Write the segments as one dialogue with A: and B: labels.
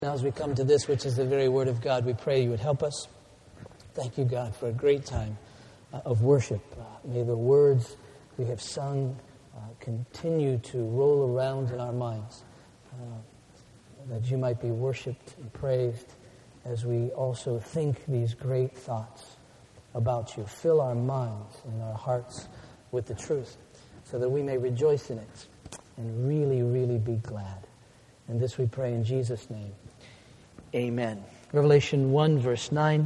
A: Now as we come to this, which is the very Word of God, we pray you would help us. Thank you, God, for a great time of worship. May the words we have sung continue to roll around in our minds, that you might be worshiped and praised as we also think these great thoughts about you. Fill our minds and our hearts with the truth so that we may rejoice in it and really, really be glad. And this we pray in Jesus' name. Amen. Revelation 1, verse 9.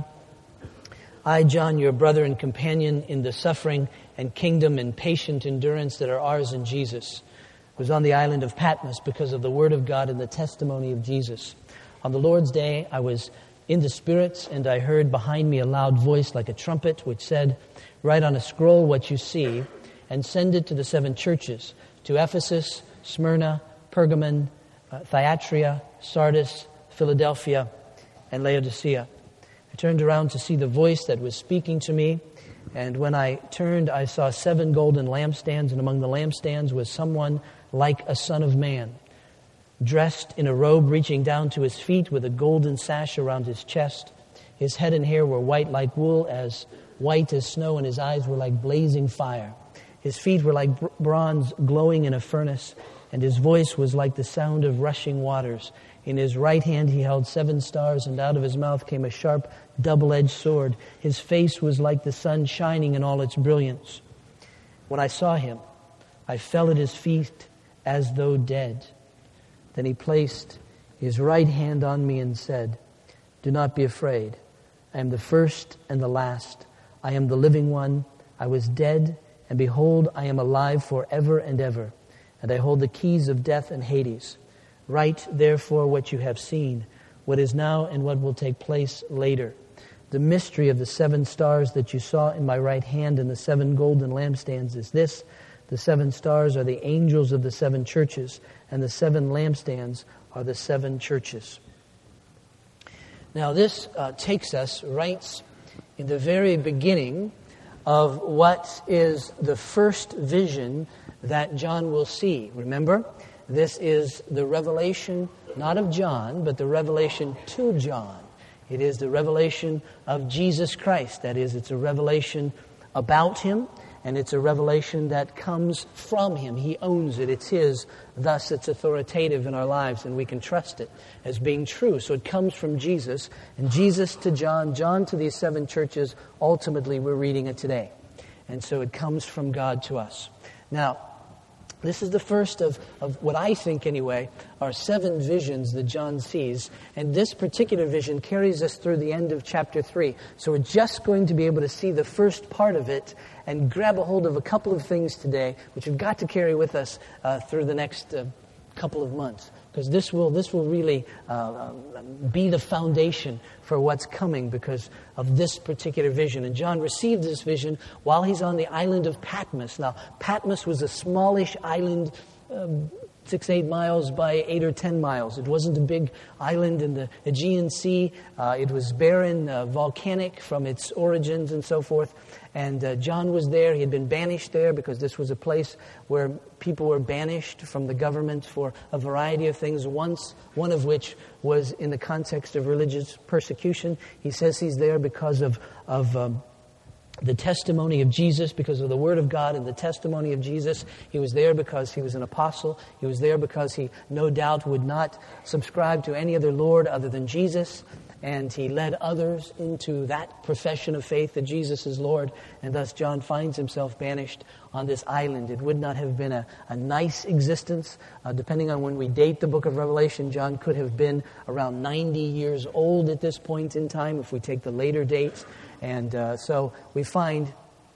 A: I, John, your brother and companion in the suffering and kingdom and patient endurance that are ours in Jesus, was on the island of Patmos because of the word of God and the testimony of Jesus. On the Lord's day, I was in the Spirit, and I heard behind me a loud voice like a trumpet, which said, write on a scroll what you see, and send it to the 7 churches, to Ephesus, Smyrna, Pergamon, Thyatira, Sardis, Philadelphia, and Laodicea. I turned around to see the voice that was speaking to me, and when I turned, I saw 7 golden lampstands, and among the lampstands was someone like a son of man, dressed in a robe reaching down to his feet with a golden sash around his chest. His head and hair were white like wool, as white as snow, and his eyes were like blazing fire. His feet were like bronze glowing in a furnace, and his voice was like the sound of rushing waters. In his right hand he held 7 stars, and out of his mouth came a sharp, double-edged sword. His face was like the sun shining in all its brilliance. When I saw him, I fell at his feet as though dead. Then he placed his right hand on me and said, do not be afraid. I am the first and the last. I am the living one. I was dead, and behold, I am alive forever and ever. And I hold the keys of death and Hades. Write, therefore, what you have seen, what is now and what will take place later. The mystery of the 7 stars that you saw in my right hand and the 7 golden lampstands is this. The 7 stars are the angels of the 7 churches, and the 7 lampstands are the 7 churches. Now this takes us right in the very beginning of what is the first vision that John will see. Remember, this is the revelation, not of John, but the revelation to John. It is the revelation of Jesus Christ. That is, it's a revelation about him, and it's a revelation that comes from him. He owns it. It's his. Thus, it's authoritative in our lives, and we can trust it as being true. So it comes from Jesus, and Jesus to John, John to these 7 churches. Ultimately, we're reading it today. And so it comes from God to us. Now, this is the first of what I think, anyway, are 7 visions that John sees. And this particular vision carries us through the end of chapter 3. So we're just going to be able to see the first part of it and grab a hold of a couple of things today, which we've got to carry with us through the next couple of months. Because this will really be the foundation for what's coming because of this particular vision. And John received this vision while he's on the island of Patmos. Now, Patmos was a smallish island, 6-8 miles by 8 or 10 miles. It wasn't a big island in the Aegean Sea. It was barren, volcanic from its origins and so forth. And John was there. He had been banished there because this was a place where people were banished from the government for a variety of things, one of which was in the context of religious persecution. He says he's there because of the testimony of Jesus, because of the Word of God and the testimony of Jesus. He was there because he was an apostle. He was there because he no doubt would not subscribe to any other Lord other than Jesus. And he led others into that profession of faith that Jesus is Lord. And thus John finds himself banished on this island. It would not have been a nice existence. Depending on when we date the book of Revelation, John could have been around 90 years old at this point in time if we take the later dates. And so we find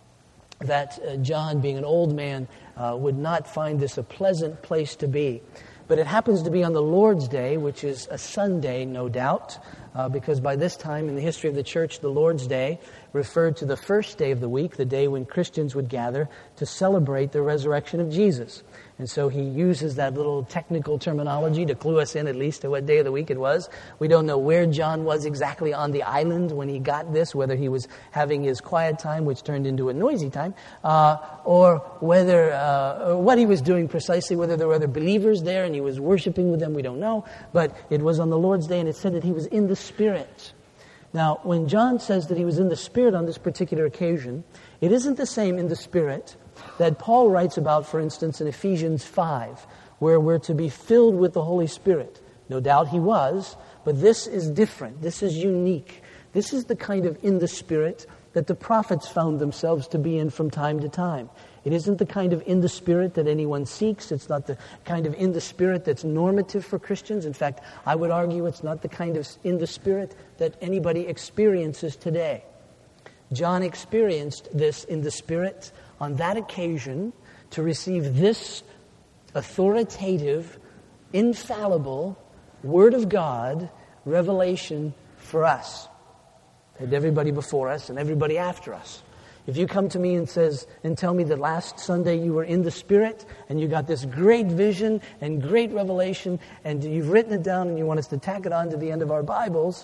A: that John, being an old man, would not find this a pleasant place to be. But it happens to be on the Lord's Day, which is a Sunday, no doubt. because by this time in the history of the church, the Lord's Day referred to the first day of the week, the day when Christians would gather to celebrate the resurrection of Jesus. And so he uses that little technical terminology to clue us in at least to what day of the week it was. We don't know where John was exactly on the island when he got this, whether he was having his quiet time, which turned into a noisy time, or whether or what he was doing precisely, whether there were other believers there and he was worshiping with them, we don't know. But it was on the Lord's Day, and it said that he was in the Spirit. Now, when John says that he was in the Spirit on this particular occasion, it isn't the same in the Spirit that Paul writes about, for instance, in Ephesians 5, where we're to be filled with the Holy Spirit. No doubt he was, but this is different. This is unique. This is the kind of in the Spirit that the prophets found themselves to be in from time to time. It isn't the kind of in the Spirit that anyone seeks. It's not the kind of in the Spirit that's normative for Christians. In fact, I would argue it's not the kind of in the Spirit that anybody experiences today. John experienced this in the Spirit on that occasion to receive this authoritative, infallible Word of God revelation for us and everybody before us and everybody after us. If you come to me and tell me that last Sunday you were in the Spirit and you got this great vision and great revelation and you've written it down and you want us to tack it on to the end of our Bibles,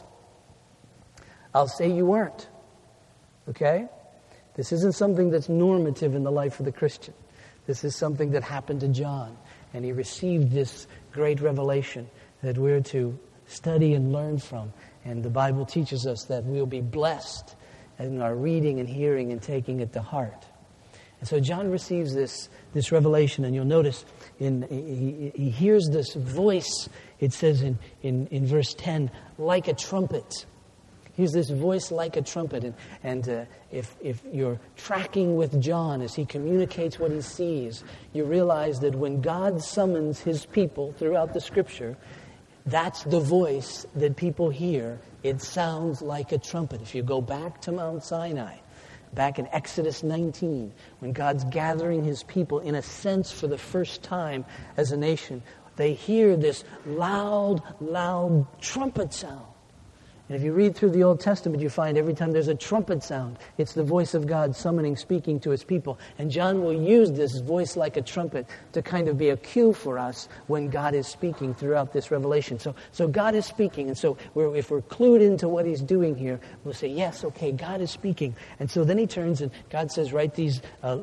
A: I'll say you weren't. Okay? This isn't something that's normative in the life of the Christian. This is something that happened to John, and he received this great revelation that we're to study and learn from. And the Bible teaches us that we'll be blessed in our reading and hearing and taking it to heart. And so John receives this revelation, and you'll notice he hears this voice, it says in verse 10, like a trumpet. Here's this voice like a trumpet. And if you're tracking with John as he communicates what he sees, you realize that when God summons his people throughout the Scripture, that's the voice that people hear. It sounds like a trumpet. If you go back to Mount Sinai, back in Exodus 19, when God's gathering his people, in a sense, for the first time as a nation, they hear this loud, loud trumpet sound. And if you read through the Old Testament, you find every time there's a trumpet sound, it's the voice of God summoning, speaking to his people. And John will use this voice like a trumpet to kind of be a cue for us when God is speaking throughout this revelation. So God is speaking. And so if we're clued into what he's doing here, we'll say, yes, okay, God is speaking. And so then he turns and God says, write these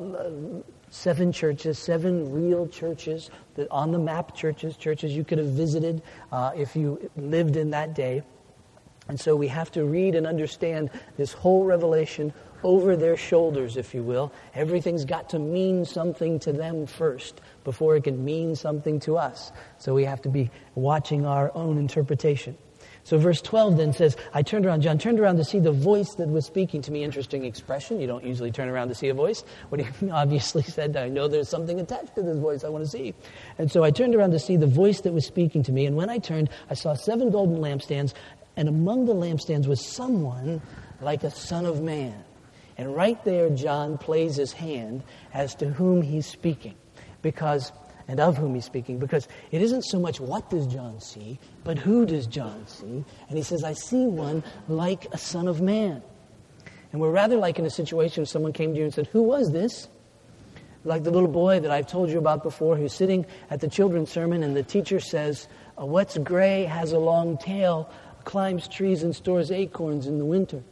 A: 7 churches, 7 real churches, on the map churches you could have visited if you lived in that day. And so we have to read and understand this whole revelation over their shoulders, if you will. Everything's got to mean something to them first before it can mean something to us. So we have to be watching our own interpretation. So verse 12 then says, John turned around to see the voice that was speaking to me. Interesting expression. You don't usually turn around to see a voice. What he obviously said, I know there's something attached to this voice I want to see. And so I turned around to see the voice that was speaking to me. And when I turned, I saw 7 golden lampstands. And among the lampstands was someone like a son of man. And right there, John plays his hand as to whom he's speaking. And of whom he's speaking. Because it isn't so much what does John see, but who does John see? And he says, I see one like a son of man. And we're rather like in a situation where someone came to you and said, who was this? Like the little boy that I've told you about before, who's sitting at the children's sermon, and the teacher says, what's gray, has a long tail, climbs trees and stores acorns in the winter.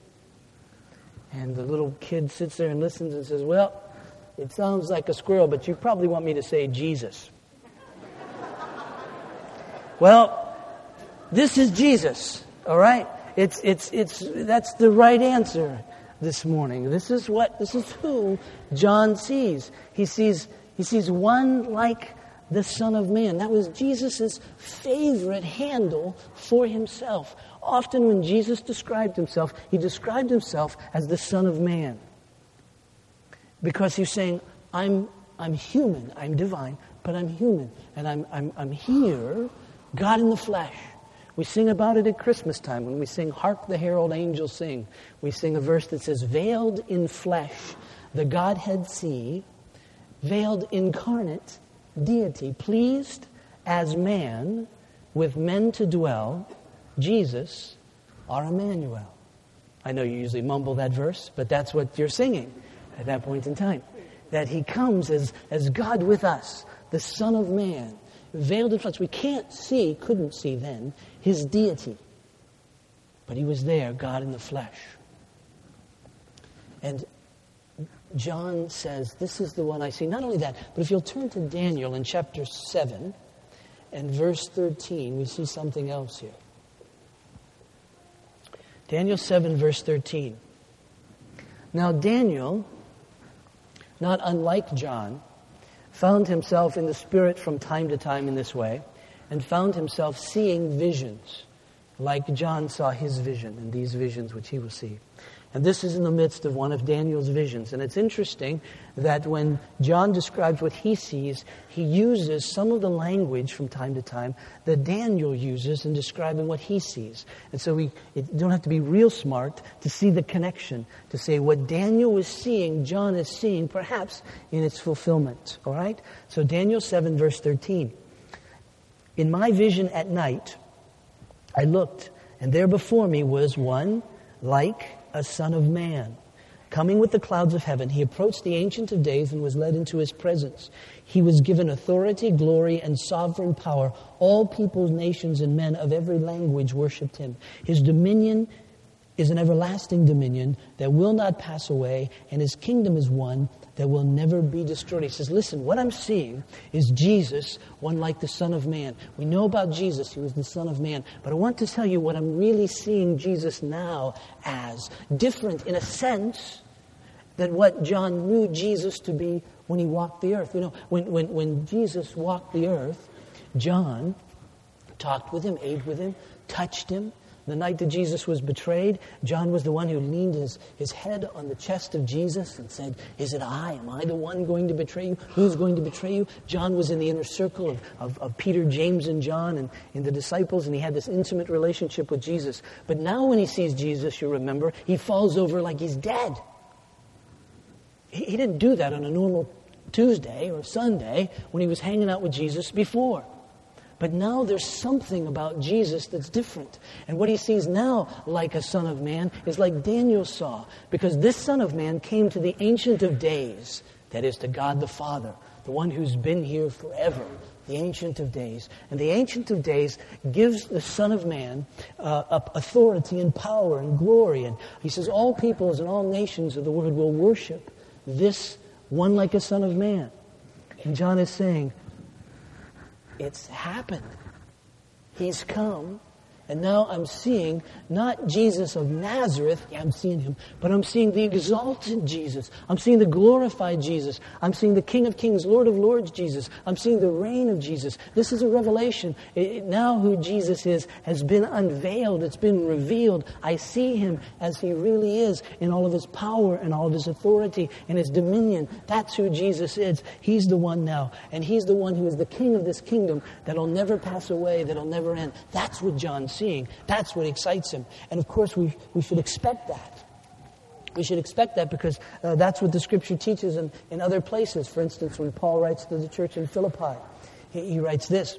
A: And the little kid sits there and listens and says, well, it sounds like a squirrel, but you probably want me to say Jesus. Well, this is Jesus, all right? That's the right answer this morning. This is who John sees. He sees one like the Son of Man. That was Jesus' favorite handle for himself. Often when Jesus described himself, he described himself as the Son of Man. Because he's saying, I'm human, I'm divine, but I'm human. And I'm here, God in the flesh. We sing about it at Christmas time. When we sing, Hark the Herald Angels Sing, we sing a verse that says, veiled in flesh, the Godhead see, veiled incarnate, deity, pleased as man with men to dwell, Jesus our Emmanuel. I know you usually mumble that verse, but that's what you're singing at that point in time. That he comes as God with us, the Son of Man, veiled in flesh. We couldn't see then, his deity. But he was there, God in the flesh. And John says, this is the one I see. Not only that, but if you'll turn to Daniel in chapter 7 and verse 13, we see something else here. Daniel 7, verse 13. Now Daniel, not unlike John, found himself in the Spirit from time to time in this way, and found himself seeing visions, like John saw his vision and these visions which he will see. And this is in the midst of one of Daniel's visions. And it's interesting that when John describes what he sees, he uses some of the language from time to time that Daniel uses in describing what he sees. And so you don't have to be real smart to see the connection, to say what Daniel was seeing, John is seeing, perhaps in its fulfillment. All right? So Daniel 7, verse 13. In my vision at night, I looked, and there before me was one like a son of man. Coming with the clouds of heaven, he approached the Ancient of Days and was led into his presence. He was given authority, glory, and sovereign power. All peoples, nations, and men of every language worshipped him. His dominion is an everlasting dominion that will not pass away, and his kingdom is one that will never be destroyed. He says, listen, what I'm seeing is Jesus, one like the Son of Man. We know about Jesus, he was the Son of Man. But I want to tell you what I'm really seeing Jesus now as. Different in a sense than what John knew Jesus to be when he walked the earth. You know, when Jesus walked the earth, John talked with him, ate with him, touched him. The night that Jesus was betrayed, John was the one who leaned his head on the chest of Jesus and said, is it I? Am I the one going to betray you? Who's going to betray you? John was in the inner circle of Peter, James, and John and the disciples, and he had this intimate relationship with Jesus. But now when he sees Jesus, you remember, he falls over like he's dead. He didn't do that on a normal Tuesday or Sunday when he was hanging out with Jesus before. But now there's something about Jesus that's different. And what he sees now like a son of man is like Daniel saw. Because this Son of Man came to the Ancient of Days, that is to God the Father, the one who's been here forever, the Ancient of Days. And the Ancient of Days gives the Son of Man authority and power and glory. And he says all peoples and all nations of the world will worship this one like a Son of Man. And John is saying, it's happened. He's come. And now I'm seeing not Jesus of Nazareth, yeah, I'm seeing him, but I'm seeing the exalted Jesus. I'm seeing the glorified Jesus. I'm seeing the King of Kings, Lord of Lords Jesus. I'm seeing the reign of Jesus. This is a revelation. Now who Jesus is has been unveiled. It's been revealed. I see him as he really is in all of his power and all of his authority and his dominion. That's who Jesus is. He's the one now. And he's the one who is the King of this kingdom that'll never pass away, that'll never end. That's what John's seeing. That's what excites him. And of course, we should expect that. We should expect that because that's what the Scripture teaches in other places. For instance, when Paul writes to the church in Philippi, he writes this.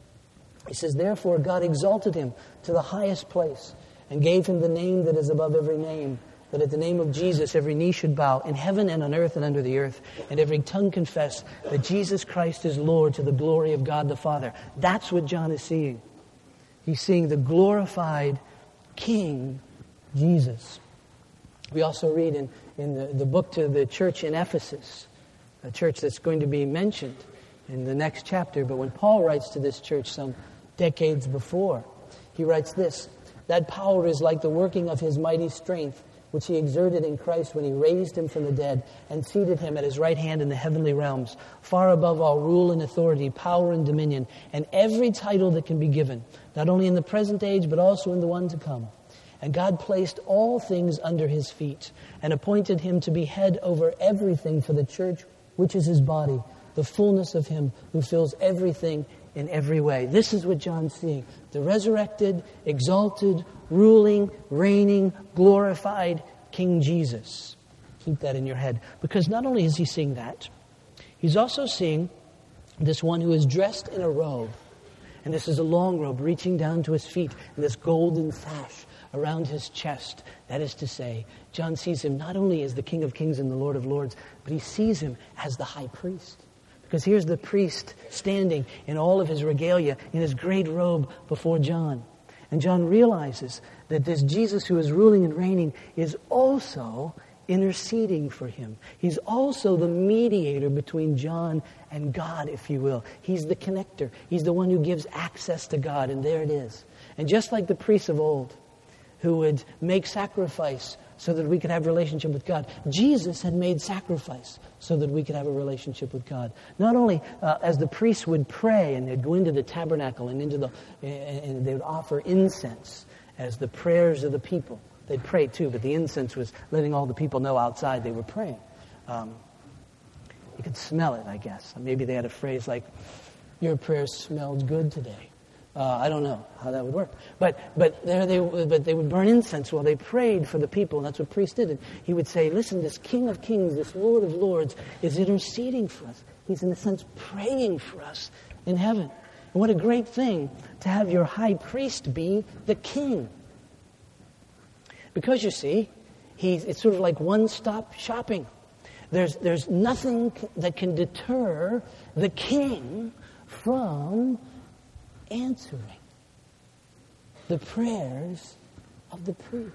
A: He says, therefore God exalted him to the highest place and gave him the name that is above every name, that at the name of Jesus every knee should bow in heaven and on earth and under the earth, and every tongue confess that Jesus Christ is Lord to the glory of God the Father. That's what John is seeing. He's seeing the glorified King, Jesus. We also read in the book to the church in Ephesus, a church that's going to be mentioned in the next chapter. But when Paul writes to this church some decades before, he writes this, that power is like the working of his mighty strength, which he exerted in Christ when he raised him from the dead and seated him at his right hand in the heavenly realms, far above all rule and authority, power and dominion, and every title that can be given, not only in the present age, but also in the one to come. And God placed all things under his feet and appointed him to be head over everything for the church, which is his body, the fullness of him who fills everything in every way. This is what John's seeing. The resurrected, exalted, ruling, reigning, glorified King Jesus. Keep that in your head. Because not only is he seeing that, he's also seeing this one who is dressed in a robe. And this is a long robe reaching down to his feet, and this golden sash around his chest. That is to say, John sees him not only as the King of Kings and the Lord of Lords, but he sees him as the high priest. Because here's the priest standing in all of his regalia, in his great robe before John. And John realizes that this Jesus who is ruling and reigning is also interceding for him. He's also the mediator between John and God, if you will. He's the connector. He's the one who gives access to God, and there it is. And just like the priests of old, who would make sacrifice so that we could have a relationship with God, Jesus had made sacrifice so that we could have a relationship with God. Not only as the priests would pray, and they'd go into the tabernacle and and they would offer incense as the prayers of the people. They'd pray too, but the incense was letting all the people know outside they were praying. You could smell it, I guess. Maybe they had a phrase like, "Your prayers smelled good today." I don't know how that would work. But they would burn incense while they prayed for the people, and that's what priests did. And he would say, listen, this King of Kings, this Lord of Lords is interceding for us. He's in a sense praying for us in heaven. And what a great thing to have your high priest be the king. Because you see, it's sort of like one-stop shopping. There's nothing that can deter the king from answering the prayers of the priest.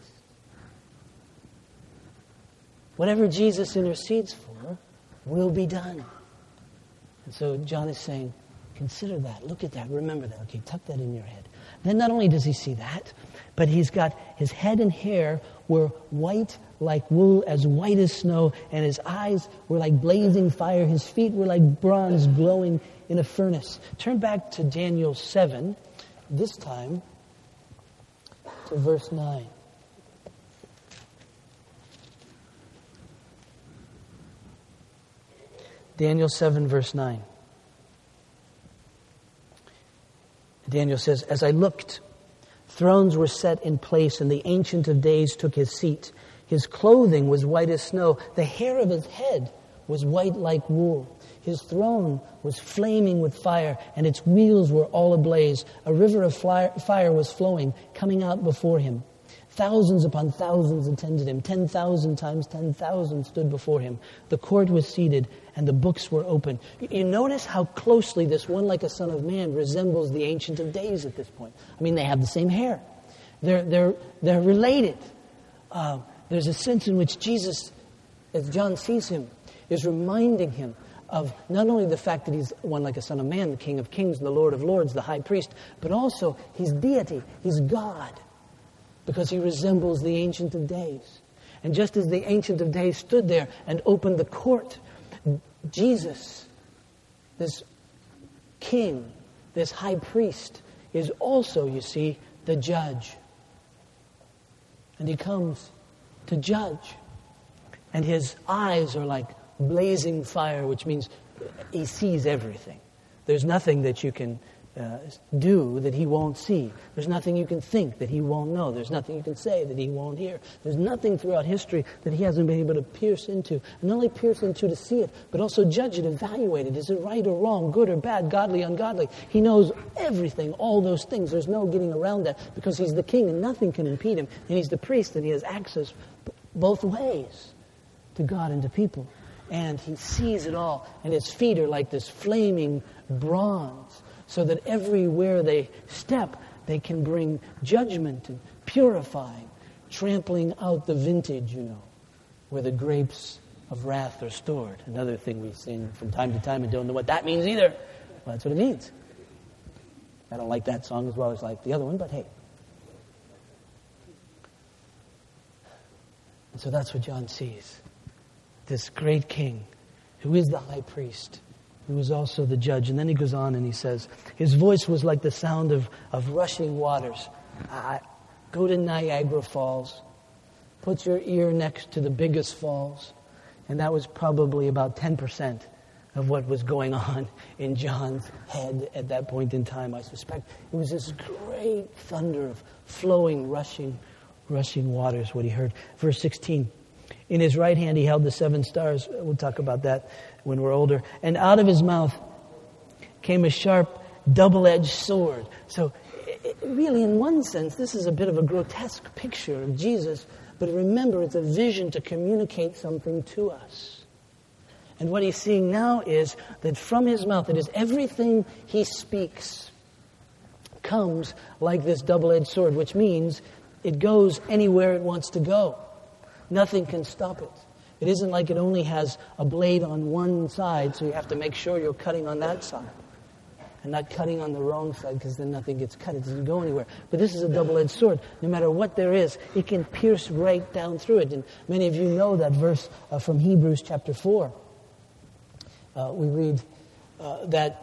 A: Whatever Jesus intercedes for will be done. And so John is saying, consider that, look at that, remember that. Okay, tuck that in your head. Then not only does he see that, but he's got his head and hair were white like wool, as white as snow, and his eyes were like blazing fire. His feet were like bronze glowing in a furnace. Turn back to Daniel 7, this time to verse 9. Daniel 7, verse 9. Daniel says, as I looked, thrones were set in place, and the Ancient of Days took his seat. His clothing was white as snow. The hair of his head was white like wool. His throne was flaming with fire, and its wheels were all ablaze. A river of fire was flowing, coming out before him. Thousands upon thousands attended him. 10,000 times 10,000 stood before him. The court was seated, and the books were open. You notice how closely this one like a son of man resembles the Ancient of Days at this point. I mean, they have the same hair. They're related. There's a sense in which Jesus, as John sees him, is reminding him of not only the fact that he's one like a son of man, the King of Kings, the Lord of Lords, the high priest, but also his deity, his God, because he resembles the Ancient of Days. And just as the Ancient of Days stood there and opened the court, Jesus, this king, this high priest, is also, you see, the judge. And he comes to judge. And his eyes are like blazing fire, which means he sees everything. There's nothing that you can do that he won't see. There's nothing you can think that he won't know. There's nothing you can say that he won't hear. There's nothing throughout history that he hasn't been able to pierce into. And not only pierce into to see it, but also judge it, evaluate it. Is it right or wrong, good or bad, godly, ungodly? He knows everything, all those things. There's no getting around that because he's the king and nothing can impede him. And he's the priest and he has access both ways to God and to people. And he sees it all. And his feet are like this flaming bronze, so that everywhere they step, they can bring judgment and purifying, trampling out the vintage, where the grapes of wrath are stored. Another thing we sing from time to time and don't know what that means either. Well, that's what it means. I don't like that song as well as like the other one, but hey. And so that's what John sees. This great king who is the high priest, who is also the judge. And then he goes on and he says, his voice was like the sound of rushing waters. Go to Niagara Falls. Put your ear next to the biggest falls. And that was probably about 10% of what was going on in John's head at that point in time, I suspect. It was this great thunder of flowing, rushing waters, what he heard. Verse 16. In his right hand he held the 7 stars. We'll talk about that when we're older. And out of his mouth came a sharp double-edged sword. So really, in one sense, this is a bit of a grotesque picture of Jesus, but remember, it's a vision to communicate something to us. And what he's seeing now is that from his mouth, that is, everything he speaks comes like this double-edged sword, which means it goes anywhere it wants to go. Nothing can stop it. It isn't like it only has a blade on one side, so you have to make sure you're cutting on that side and not cutting on the wrong side, because then nothing gets cut. It doesn't go anywhere. But this is a double-edged sword. No matter what there is, it can pierce right down through it. And many of you know that verse from Hebrews chapter 4. We read that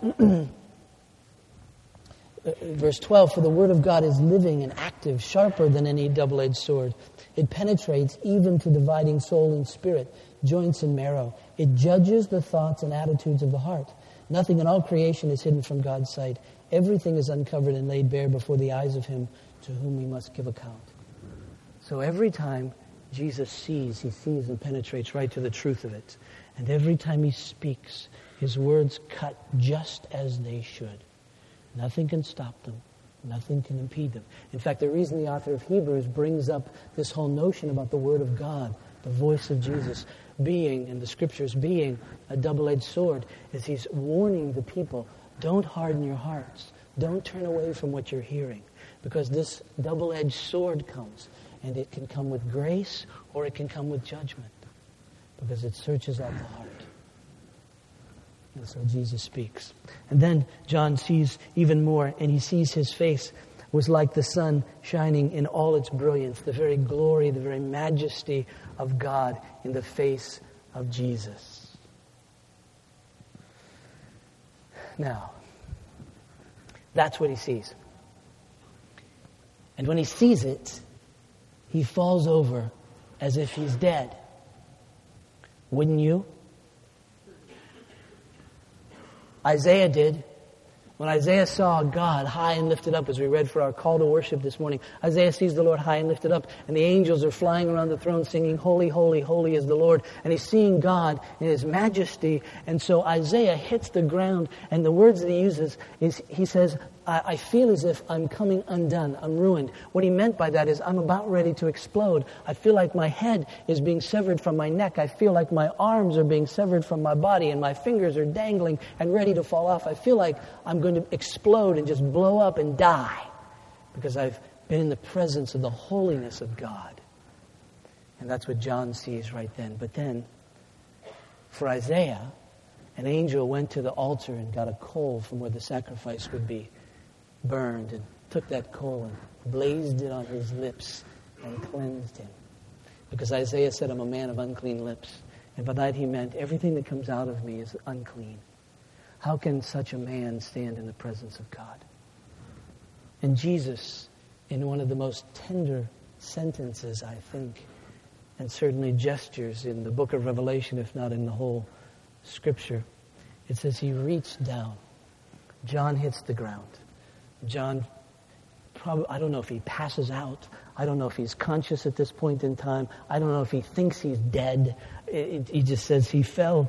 A: verse 12, "For the word of God is living and active, sharper than any double-edged sword. It penetrates even to dividing soul and spirit, joints and marrow. It judges the thoughts and attitudes of the heart. Nothing in all creation is hidden from God's sight. Everything is uncovered and laid bare before the eyes of him to whom we must give account." So every time Jesus sees, he sees and penetrates right to the truth of it. And every time he speaks, his words cut just as they should. Nothing can stop them. Nothing can impede them. In fact, the reason the author of Hebrews brings up this whole notion about the Word of God, the voice of Jesus being, and the Scriptures being, a double-edged sword, is he's warning the people, don't harden your hearts. Don't turn away from what you're hearing. Because this double-edged sword comes, and it can come with grace or it can come with judgment. Because it searches out the heart. And so Jesus speaks. And then John sees even more, and he sees his face was like the sun shining in all its brilliance, the very glory, the very majesty of God in the face of Jesus. Now, that's what he sees. And when he sees it, he falls over as if he's dead. Wouldn't you? Isaiah did. When Isaiah saw God high and lifted up, as we read for our call to worship this morning, Isaiah sees the Lord high and lifted up, and the angels are flying around the throne singing, "Holy, holy, holy is the Lord." And he's seeing God in his majesty. And so Isaiah hits the ground, and the words that he uses is, he says, I feel as if I'm coming undone, I'm ruined. What he meant by that is, I'm about ready to explode. I feel like my head is being severed from my neck. I feel like my arms are being severed from my body, and my fingers are dangling and ready to fall off. I feel like I'm going to explode and just blow up and die, because I've been in the presence of the holiness of God. And that's what John sees right then. But then, for Isaiah, an angel went to the altar and got a coal from where the sacrifice would be burned, and took that coal and blazed it on his lips and cleansed him. Because Isaiah said, I'm a man of unclean lips. And by that he meant, everything that comes out of me is unclean. How can such a man stand in the presence of God? And Jesus, in one of the most tender sentences, I think, and certainly gestures in the book of Revelation, if not in the whole Scripture, it says he reached down. John hits the ground. John, probably, I don't know if he passes out. I don't know if he's conscious at this point in time. I don't know if he thinks he's dead. He just says he fell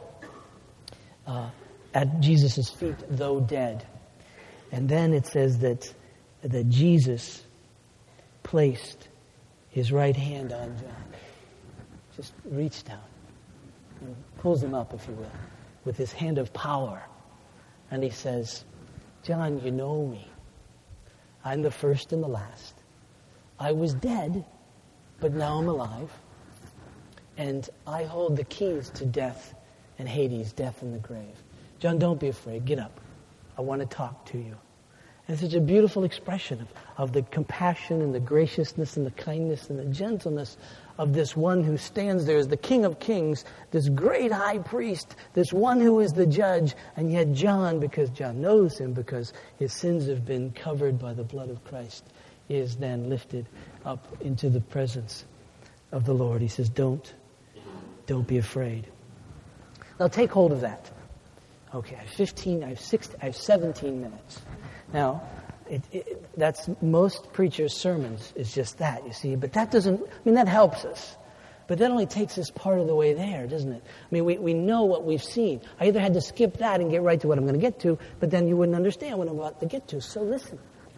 A: at Jesus' feet, though dead. And then it says that Jesus placed his right hand on John. Just reached down and pulls him up, if you will, with his hand of power. And he says, John, you know me. I'm the first and the last. I was dead, but now I'm alive. And I hold the keys to death and Hades, death and the grave. John, don't be afraid. Get up. I want to talk to you. And it's such a beautiful expression of the compassion and the graciousness and the kindness and the gentleness of this one who stands there as the King of Kings, this great high priest, this one who is the judge. And yet John, because John knows him, because his sins have been covered by the blood of Christ, is then lifted up into the presence of the Lord. He says, don't be afraid. Now take hold of that. Okay, I have 17 minutes. Now, that's most preachers' sermons is just that, you see. But that doesn't, that helps us. But that only takes us part of the way there, doesn't it? I mean, we know what we've seen. I either had to skip that and get right to what I'm going to get to, but then you wouldn't understand what I'm about to get to. So listen.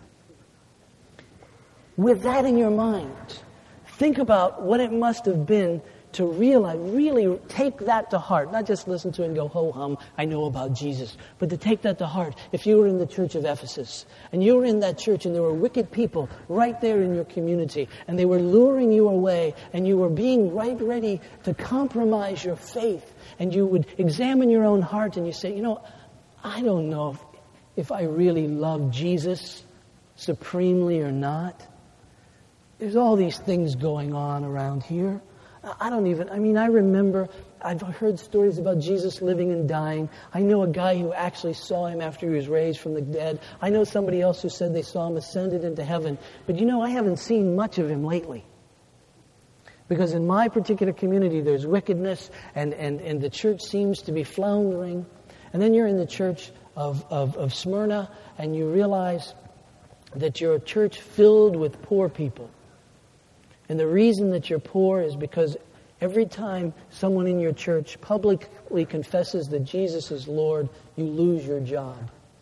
A: With that in your mind, think about what it must have been to realize, really take that to heart. Not just listen to it and go, ho-hum, I know about Jesus. But to take that to heart. If you were in the church of Ephesus, and you were in that church, and there were wicked people right there in your community, and they were luring you away, and you were being right ready to compromise your faith, and you would examine your own heart, and you say, I don't know if I really love Jesus supremely or not. There's all these things going on around here. I remember, I've heard stories about Jesus living and dying. I know a guy who actually saw him after he was raised from the dead. I know somebody else who said they saw him ascended into heaven. But I haven't seen much of him lately. Because in my particular community, there's wickedness, and the church seems to be floundering. And then you're in the church of Smyrna, and you realize that you're a church filled with poor people. And the reason that you're poor is because every time someone in your church publicly confesses that Jesus is Lord, you lose your job.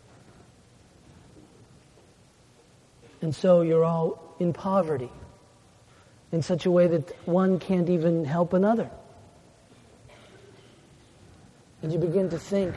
A: And so you're all in poverty in such a way that one can't even help another. And you begin to think,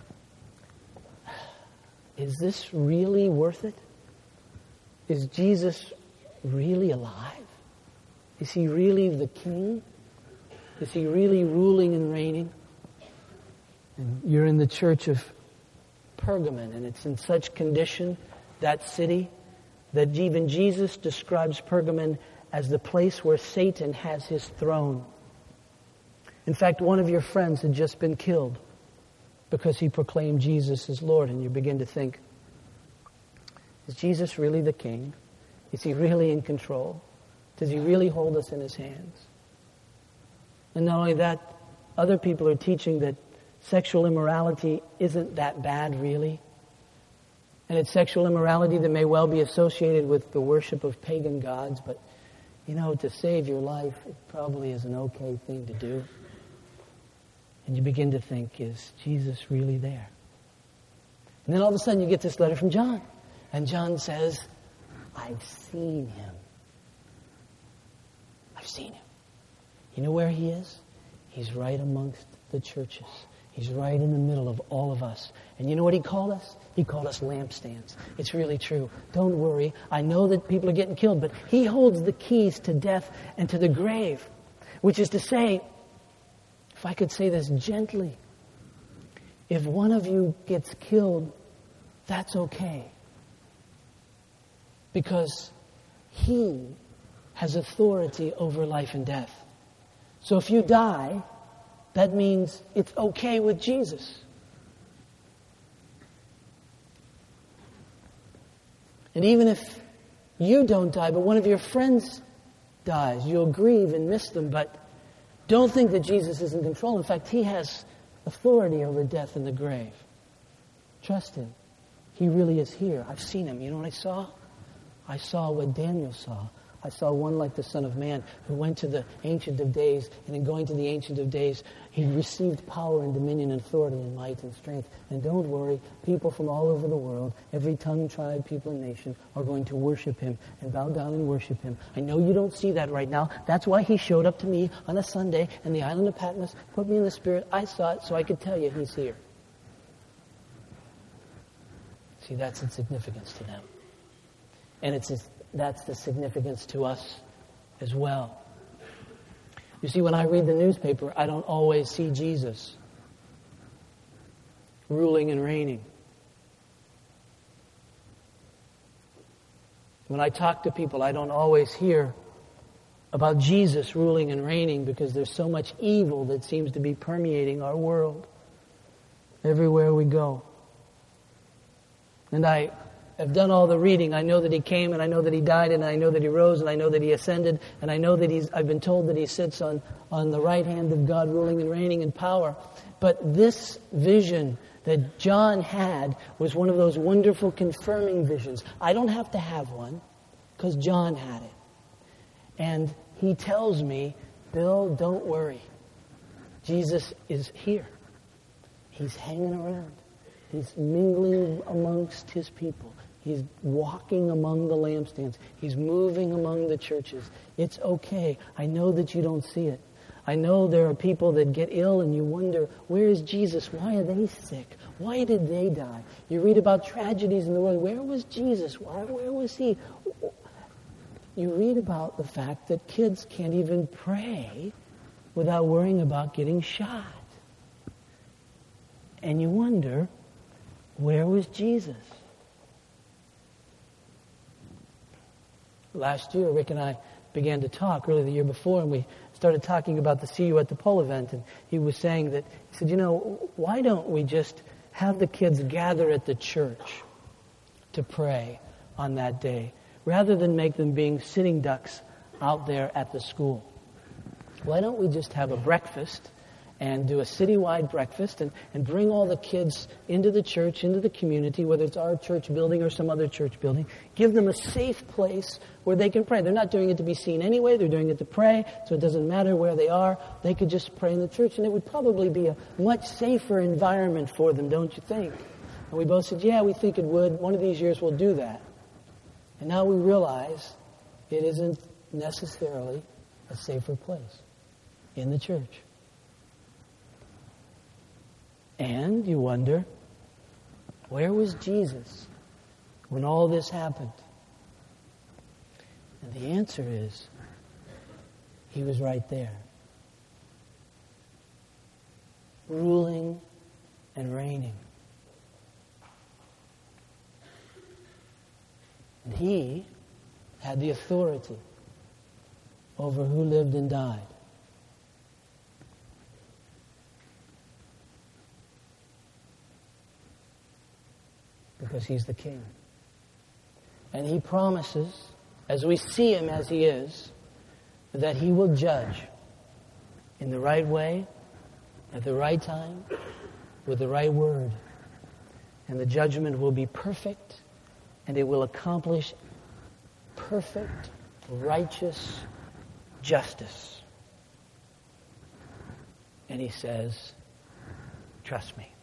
A: is this really worth it? Is Jesus really alive? Is he really the king? Is he really ruling and reigning? And you're in the church of Pergamon, and it's in such condition, that city, that even Jesus describes Pergamon as the place where Satan has his throne. In fact, one of your friends had just been killed because he proclaimed Jesus as Lord, and you begin to think, is Jesus really the king? Is he really in control? Does he really hold us in his hands? And not only that, other people are teaching that sexual immorality isn't that bad, really. And it's sexual immorality that may well be associated with the worship of pagan gods, but, to save your life, it probably is an okay thing to do. And you begin to think, is Jesus really there? And then all of a sudden you get this letter from John. And John says, I've seen him. I've seen him. You know where he is? He's right amongst the churches. He's right in the middle of all of us. And you know what he called us? He called us lampstands. It's really true. Don't worry. I know that people are getting killed, but he holds the keys to death and to the grave. Which is to say, if I could say this gently, if one of you gets killed, that's okay. Because he has authority over life and death. So if you die, that means it's okay with Jesus. And even if you don't die, but one of your friends dies, you'll grieve and miss them, but don't think that Jesus is in control. In fact, he has authority over death and the grave. Trust him. He really is here. I've seen him. You know what I saw? I saw what Daniel saw. I saw one like the Son of Man who went to the Ancient of Days, and in going to the Ancient of Days, he received power and dominion and authority and might and strength. And don't worry, people from all over the world, every tongue, tribe, people, and nation are going to worship him and bow down and worship him. I know you don't see that right now. That's why he showed up to me on a Sunday in the island of Patmos, put me in the Spirit. I saw it so I could tell you he's here. See, that's its significance to them. And that's the significance to us as well. You see, when I read the newspaper, I don't always see Jesus ruling and reigning. When I talk to people, I don't always hear about Jesus ruling and reigning because there's so much evil that seems to be permeating our world everywhere we go. And I have done all the reading. I know that he came, and I know that he died, and I know that he rose, and I know that he ascended, and I know that I've been told that he sits on the right hand of God, ruling and reigning in power. But this vision that John had was one of those wonderful confirming visions. I don't have to have one, because John had it. And he tells me Bill, don't worry. Jesus is here. He's hanging around. He's mingling amongst his people. He's walking among the lampstands. He's moving among the churches. It's okay. I know that you don't see it. I know there are people that get ill and you wonder, where is Jesus? Why are they sick? Why did they die? You read about tragedies in the world. Where was Jesus? Where was he? You read about the fact that kids can't even pray without worrying about getting shot. And you wonder, where was Jesus? Last year, Rick and I began to talk, really the year before, and we started talking about the See You at the Pole event, and he was saying that, he said, why don't we just have the kids gather at the church to pray on that day, rather than make them being sitting ducks out there at the school? Why don't we just have a breakfast and do a citywide breakfast and bring all the kids into the church, into the community, whether it's our church building or some other church building, give them a safe place where they can pray. They're not doing it to be seen anyway. They're doing it to pray, so it doesn't matter where they are. They could just pray in the church, and it would probably be a much safer environment for them, don't you think? And we both said, yeah, we think it would. One of these years we'll do that. And now we realize it isn't necessarily a safer place in the church. And you wonder, where was Jesus when all this happened? And the answer is, he was right there, ruling and reigning. And he had the authority over who lived and died. Because he's the king. And he promises, as we see him as he is, that he will judge in the right way, at the right time, with the right word. And the judgment will be perfect, and it will accomplish perfect, righteous justice. And he says, trust me.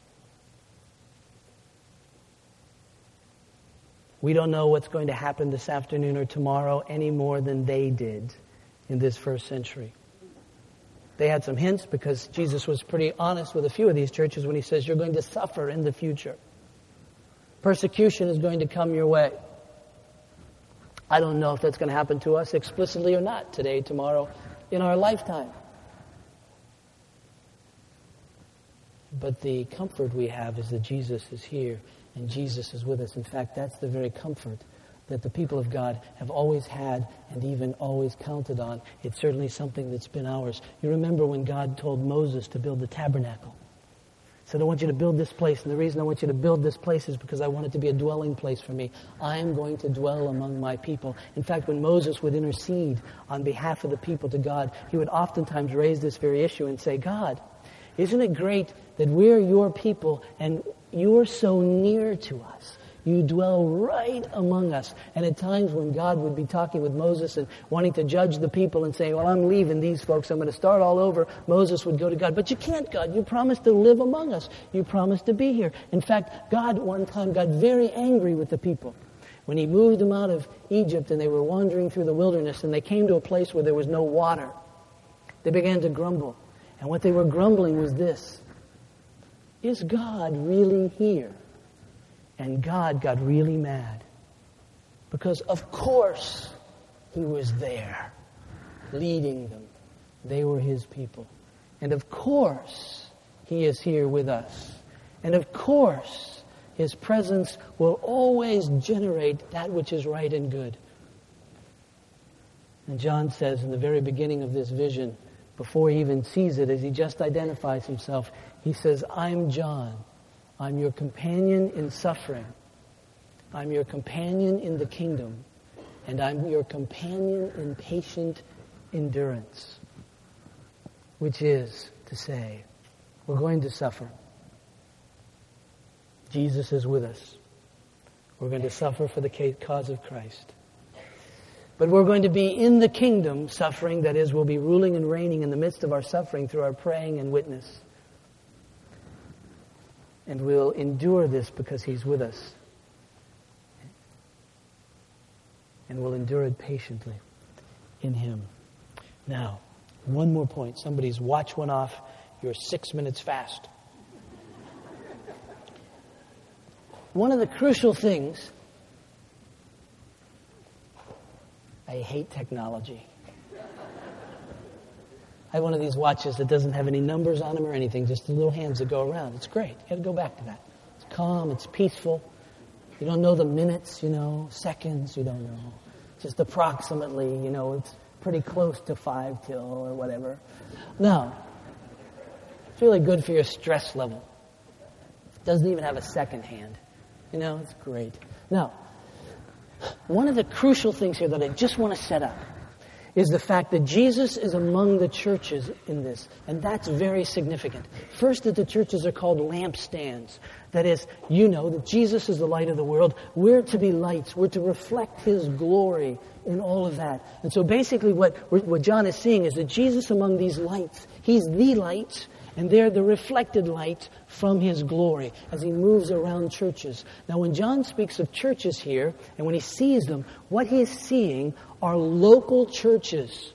A: We don't know what's going to happen this afternoon or tomorrow any more than they did in this first century. They had some hints because Jesus was pretty honest with a few of these churches when he says, you're going to suffer in the future. Persecution is going to come your way. I don't know if that's going to happen to us explicitly or not today, tomorrow, in our lifetime. But the comfort we have is that Jesus is here and Jesus is with us. In fact, that's the very comfort that the people of God have always had and even always counted on. It's certainly something that's been ours. You remember when God told Moses to build the tabernacle. He said, I want you to build this place, and the reason I want you to build this place is because I want it to be a dwelling place for me. I am going to dwell among my people. In fact, when Moses would intercede on behalf of the people to God, he would oftentimes raise this very issue and say, God, isn't it great that we're your people and you're so near to us? You dwell right among us. And at times when God would be talking with Moses and wanting to judge the people and saying, well, I'm leaving these folks, I'm going to start all over, Moses would go to God, but you can't, God. You promised to live among us. You promised to be here. In fact, God one time got very angry with the people when he moved them out of Egypt and they were wandering through the wilderness and they came to a place where there was no water. They began to grumble. And what they were grumbling was this: is God really here? And God got really mad. Because of course he was there, leading them. They were his people. And of course he is here with us. And of course his presence will always generate that which is right and good. And John says in the very beginning of this vision, before he even sees it, as he just identifies himself, he says, I'm John. I'm your companion in suffering. I'm your companion in the kingdom. And I'm your companion in patient endurance. Which is to say, we're going to suffer. Jesus is with us. We're going to suffer for the cause of Christ. But we're going to be in the kingdom suffering. That is, we'll be ruling and reigning in the midst of our suffering through our praying and witness. And we'll endure this because He's with us. And we'll endure it patiently in Him. Now, one more point. Somebody's watch went off. You're 6 minutes fast. One of the crucial things, I hate technology. I have one of these watches that doesn't have any numbers on them or anything, just the little hands that go around. It's great. You got to go back to that. It's calm, it's peaceful. You don't know the minutes, seconds, you don't know. Just approximately, it's pretty close to 5 till or whatever. No. It's really good for your stress level. It doesn't even have a second hand. It's great. Now, one of the crucial things here that I just want to set up is the fact that Jesus is among the churches in this. And that's very significant. First, that the churches are called lampstands. That is, that Jesus is the light of the world. We're to be lights. We're to reflect His glory in all of that. And so basically what John is seeing is that Jesus among these lights, He's the light, and they're the reflected light from His glory as He moves around churches. Now, when John speaks of churches here, and when he sees them, what he is seeing are local churches,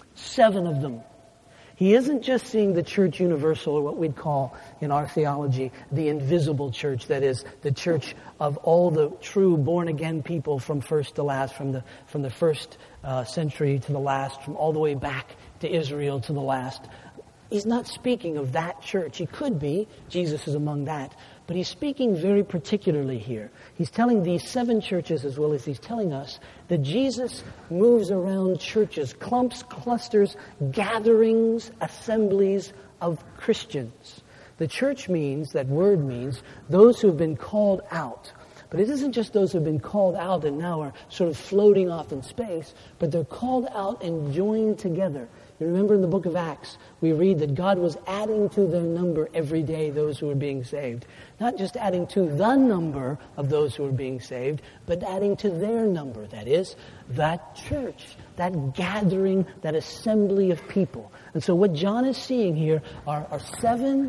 A: 7 of them. He isn't just seeing the church universal, or what we'd call in our theology the invisible church, that is, the church of all the true born-again people from first to last, from the first century to the last, from all the way back to Israel to the last. He's not speaking of that church. He could be. Jesus is among that. But he's speaking very particularly here. He's telling these 7 churches, as well as he's telling us, that Jesus moves around churches, clumps, clusters, gatherings, assemblies of Christians. The church means, that word means, those who have been called out. But it isn't just those who have been called out and now are sort of floating off in space, but they're called out and joined together. You remember in the book of Acts, we read that God was adding to their number every day those who were being saved. Not just adding to the number of those who were being saved, but adding to their number. That is, that church, that gathering, that assembly of people. And so what John is seeing here are 7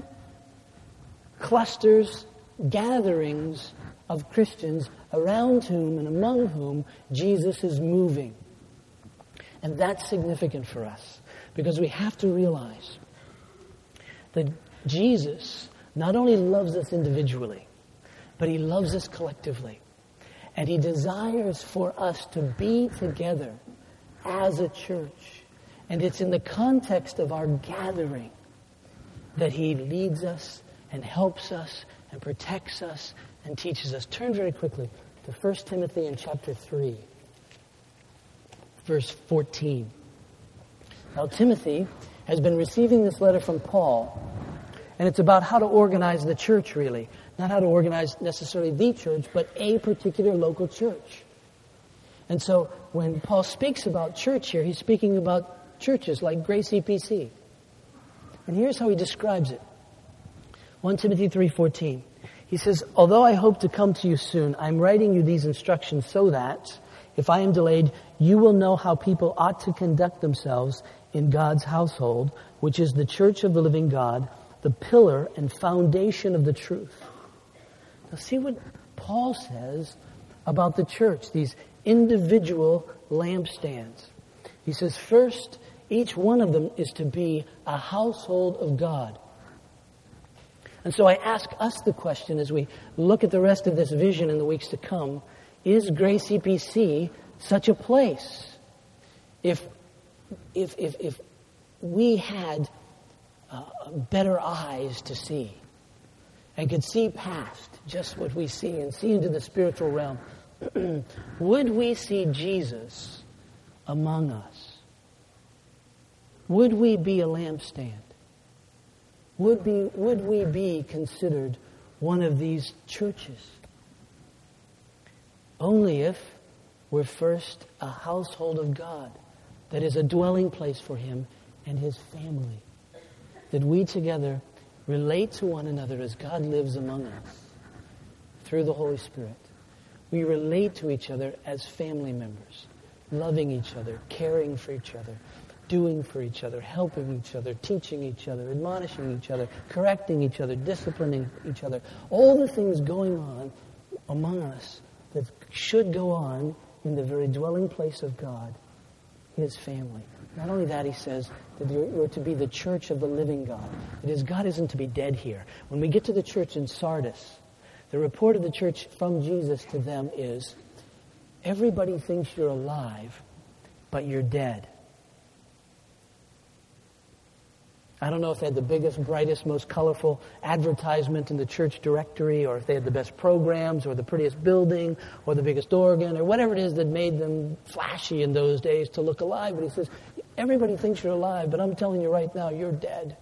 A: clusters, gatherings of Christians around whom and among whom Jesus is moving. And that's significant for us. Because we have to realize that Jesus not only loves us individually, but He loves us collectively. And He desires for us to be together as a church. And it's in the context of our gathering that He leads us and helps us and protects us and teaches us. Turn very quickly to 1 Timothy in chapter 3, verse 14. Now, Timothy has been receiving this letter from Paul, and it's about how to organize the church, really. Not how to organize necessarily the church, but a particular local church. And so, when Paul speaks about church here, he's speaking about churches like Grace EPC. And here's how he describes it. 1 Timothy 3:14. He says, "Although I hope to come to you soon, I'm writing you these instructions so that, if I am delayed, you will know how people ought to conduct themselves in God's household, which is the church of the living God, the pillar and foundation of the truth." Now see what Paul says about the church, these individual lampstands. He says, first, each one of them is to be a household of God. And so I ask us the question as we look at the rest of this vision in the weeks to come, is Grace EPC such a place? If we had better eyes to see and could see past just what we see and see into the spiritual realm, would we see Jesus among us? Would we be a lampstand? Would we be considered one of these churches? Only if we're first a household of God, that is a dwelling place for Him and His family. That we together relate to one another as God lives among us through the Holy Spirit. We relate to each other as family members. loving each other, caring for each other, doing for each other, helping each other, teaching each other, admonishing each other, correcting each other, disciplining each other. All the things going on among us that should go on in the very dwelling place of God, His family. Not only that, he says that you're to be the church of the living God. That is, God isn't to be dead here. When we get to the church in Sardis, the report of the church from Jesus to them is, everybody thinks you're alive, but you're dead. I don't know if they had the biggest, brightest, most colorful advertisement in the church directory, or if they had the best programs, or the prettiest building, or the biggest organ, or whatever it is that made them flashy in those days to look alive. But he says, everybody thinks you're alive, but I'm telling you right now, you're dead.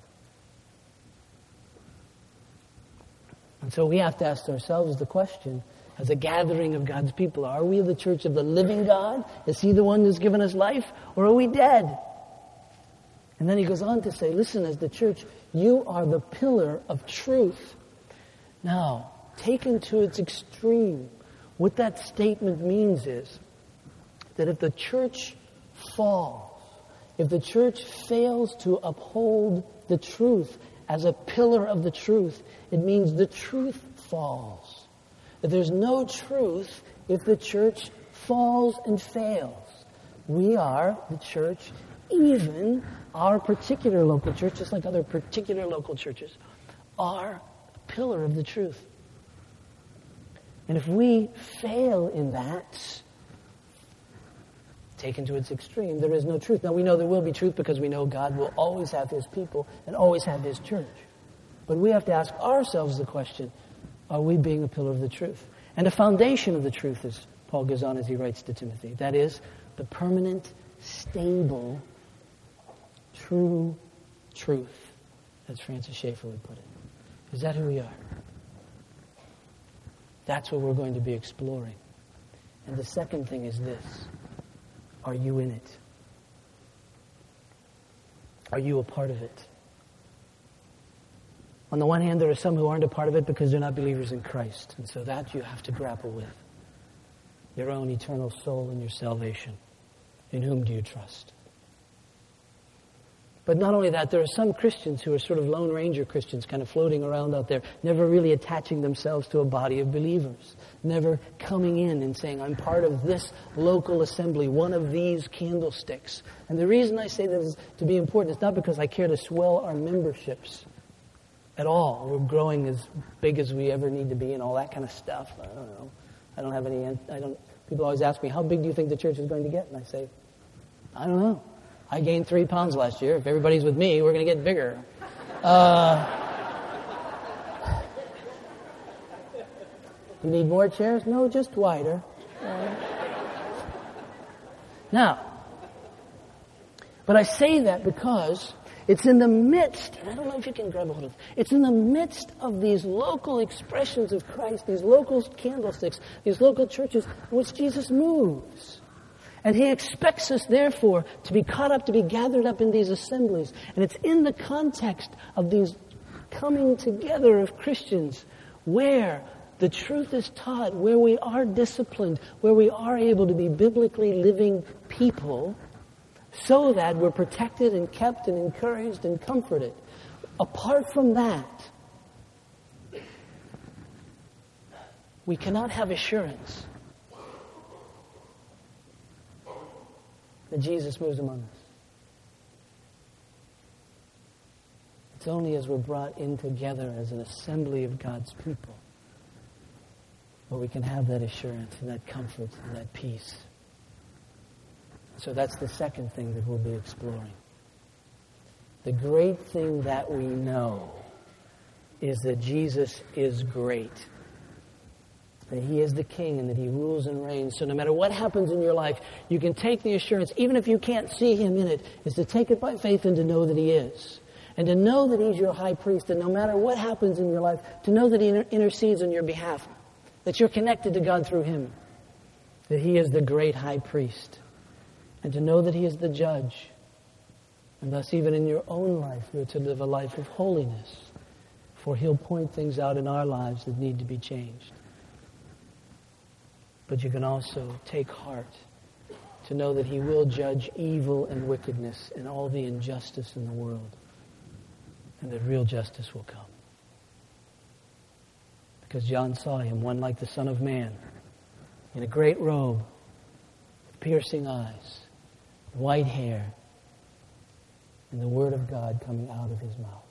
A: And so we have to ask ourselves the question, as a gathering of God's people, are we the church of the living God? Is He the one who's given us life? Or are we dead? And then he goes on to say, listen, as the church, you are the pillar of truth. Now, taken to its extreme, what that statement means is that if the church falls, if the church fails to uphold the truth as a pillar of the truth, it means the truth falls. That there's no truth if the church falls and fails. We are the church, even our particular local church, just like other particular local churches, are a pillar of the truth. And if we fail in that, taken to its extreme, there is no truth. Now we know there will be truth because we know God will always have His people and always have His church. But we have to ask ourselves the question, are we being a pillar of the truth? And the foundation of the truth, as Paul goes on as he writes to Timothy, that is the permanent, stable, true truth, as Francis Schaeffer would put it. Is that who we are? That's what we're going to be exploring. And the second thing is this. Are you in it? Are you a part of it? On the one hand, there are some who aren't a part of it because they're not believers in Christ. And so that you have to grapple with. Your own eternal soul and your salvation. In whom do you trust? But not only that, there are some Christians who are sort of Lone Ranger Christians, kind of floating around out there, never really attaching themselves to a body of believers, never coming in and saying, I'm part of this local assembly, one of these candlesticks. And the reason I say this is to be important is not because I care to swell our memberships at all. We're growing as big as we ever need to be and all that kind of stuff. I don't know. I don't have any, people always ask me, how big do you think the church is going to get? And I say, I don't know. I gained 3 pounds last year. If everybody's with me, we're going to get bigger. You need more chairs? No, just wider. Now, but I say that because it's in the midst, and I don't know if you can grab a hold of it, it's in the midst of these local expressions of Christ, these local candlesticks, these local churches, in which Jesus moves. And He expects us, therefore, to be caught up, to be gathered up in these assemblies. And it's in the context of these coming together of Christians where the truth is taught, where we are disciplined, where we are able to be biblically living people, so that we're protected and kept and encouraged and comforted. Apart from that, we cannot have assurance that Jesus moves among us. It's only as we're brought in together as an assembly of God's people where we can have that assurance and that comfort and that peace. So that's the second thing that we'll be exploring. The great thing that we know is that Jesus is great. That He is the King and that He rules and reigns. So no matter what happens in your life, you can take the assurance, even if you can't see Him in it, is to take it by faith and to know that He is. And to know that He's your high priest, and no matter what happens in your life, to know that He intercedes on your behalf, that you're connected to God through Him, that He is the great high priest, and to know that He is the judge. And thus even in your own life, you're to live a life of holiness, for He'll point things out in our lives that need to be changed. But you can also take heart to know that He will judge evil and wickedness and all the injustice in the world, and that real justice will come. Because John saw Him, one like the Son of Man, in a great robe, with piercing eyes, white hair, and the Word of God coming out of His mouth.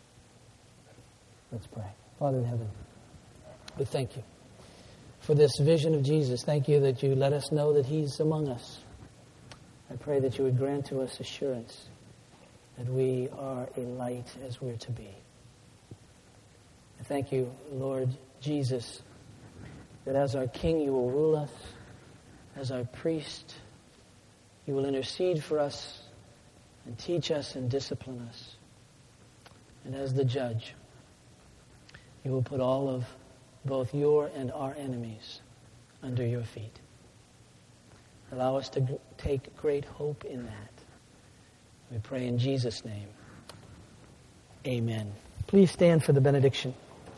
A: Let's pray. Father in heaven, we thank You for this vision of Jesus. Thank You that You let us know that He's among us. I pray that You would grant to us assurance that we are a light as we're to be. I thank You, Lord Jesus, that as our King You will rule us, as our priest You will intercede for us and teach us and discipline us. And as the judge, You will put all of both Your and our enemies under Your feet. Allow us to take great hope in that. We pray in Jesus' name. Amen. Please stand for the benediction.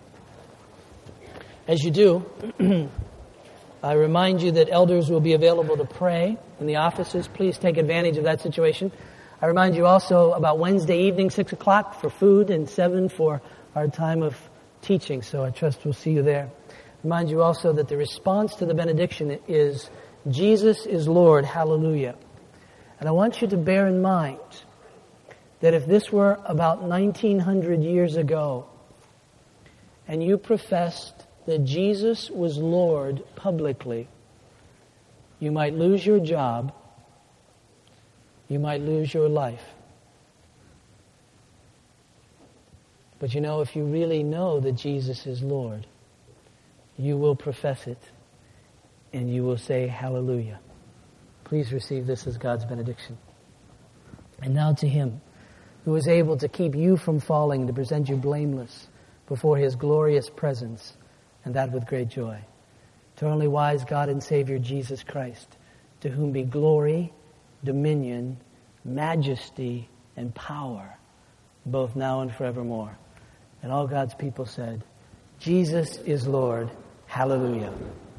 A: As you do, I remind you that elders will be available to pray in the offices. Please take advantage of that situation. I remind you also about Wednesday evening, 6 o'clock for food and 7 for our time of teaching. So I trust we'll see you there. I remind you also that the response to the benediction is, Jesus is Lord, hallelujah. And I want you to bear in mind that if this were about 1900 years ago and you professed that Jesus was Lord publicly, you might lose your job, you might lose your life. But you know, if you really know that Jesus is Lord, you will profess it and you will say hallelujah. Please receive this as God's benediction. And now to Him who is able to keep you from falling and to present you blameless before His glorious presence, and that with great joy. To only wise God and Savior Jesus Christ, to whom be glory, dominion, majesty, and power, both now and forevermore. And all God's people said, Jesus is Lord. Hallelujah.